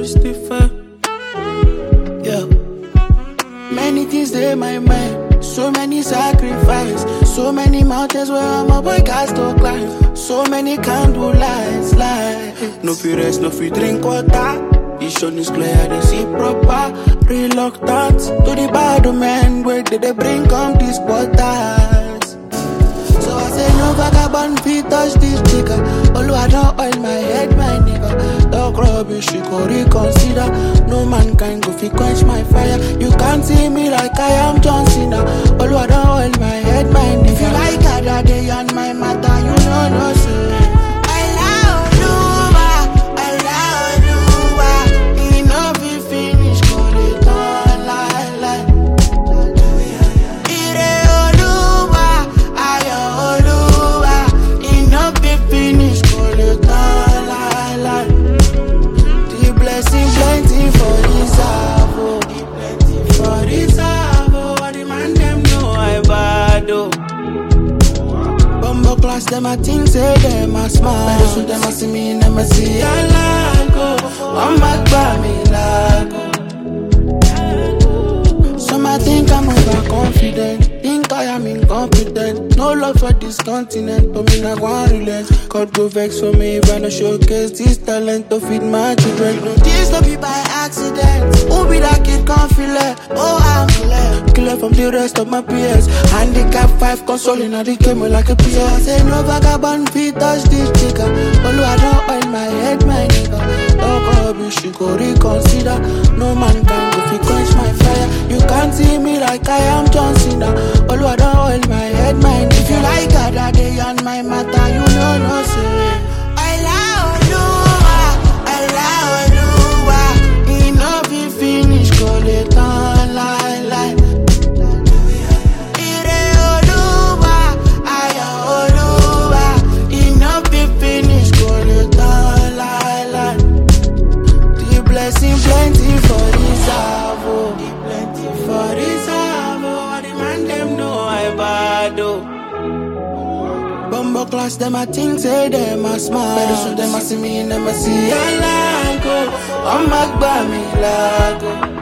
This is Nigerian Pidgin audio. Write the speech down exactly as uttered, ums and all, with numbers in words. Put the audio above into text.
Lucifer. Yeah. Many things they in my mind. So many sacrifice. So many mountains where my boy got to climb. So many candle lights, light. No fi rest, no fi drink water. Vision is clear, they see proper. Reluctant to the bad man. Where did they bring come these quarters? So I say no vagabond fi touch this chica. Although I don't oil my head, my nigga. Talk rubbish, you go reconsider. No man can go fi quench my fire. You can't see me like I am John Cena. Although I don't oil my head, my nigga. If you like other day on my matter, you know no say. Them I think say them a smile. So them I see me, them I see I like go. One back by me like. Some I think I'm overconfident. Think I am incompetent. No love for this continent, but me not one relent. God go vex for me if I no showcase this talent to feed my children. No, this no be by accident. Who be that kid confident? Oh, I'm clear. Clear from the rest of my peers. Handicap five consoling at the game like a P S. I say no vagabond feet touch this chica. Although I don't oil my head, my nigga. Talk rubbish, you go reconsider. No man can go fi quench my fire. You can't see me like I am John Cena. Although I don't oil my head, my nigga. If you like other day on my matter, you know no say. I love you, I love you. Enough you finish, call it on lie, lie. Ire Oluwa, Aya Oluwa. Enough you finish, call it on lie, lie. The blessing plenty for this avo. The plenty for this avo. The man them know I bad oh. Bumbo class them I think say them a smile. Better so them I see me and them I see I like go. I'm back by me like go.